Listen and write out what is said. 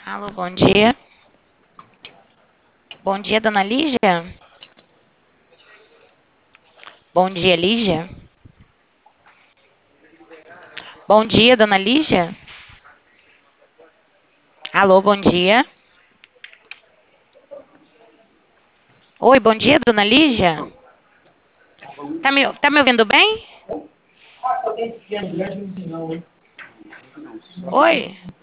Alô, bom dia. Bom dia, dona Lígia. Bom dia, Lígia. Bom dia, dona Lígia. Alô, bom dia. Oi, bom dia, dona Lígia. Tá me ouvindo bem? Oi.